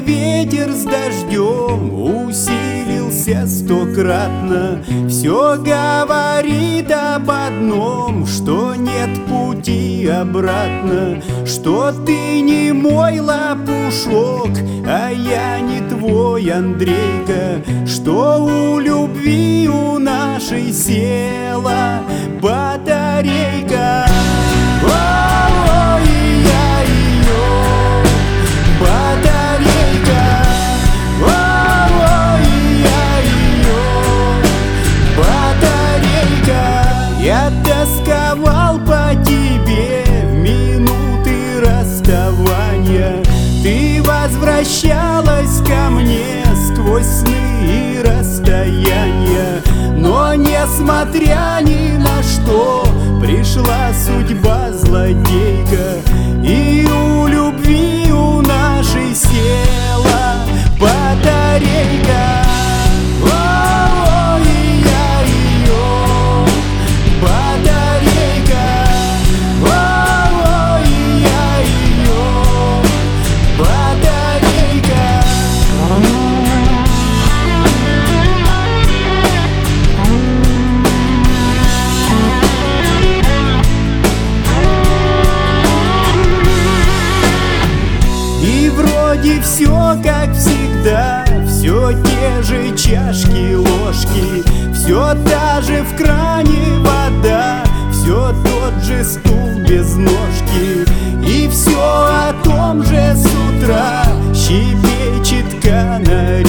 ветер с дождем усилился стократно, все говорит об одном, что нет пути обратно, что ты не мой лопушок, а я не твой Андрейка, что у любви у нашей села батарейка. Я тосковал по тебе в минуты расставания. Ты возвращалась ко мне сквозь сны и расстояния. Но несмотря ни на что, пришла судьба злодейка, и у любви у нашей села батарейка. И вроде все как всегда, все те же чашки, ложки, все та же в кране вода, все тот же стул без ножки, и все о том же с утра щебечет канарейка.